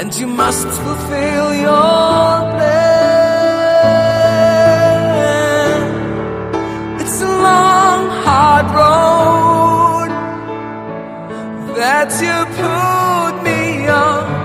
and you must fulfill your plan. It's a long, hard road that you put me on.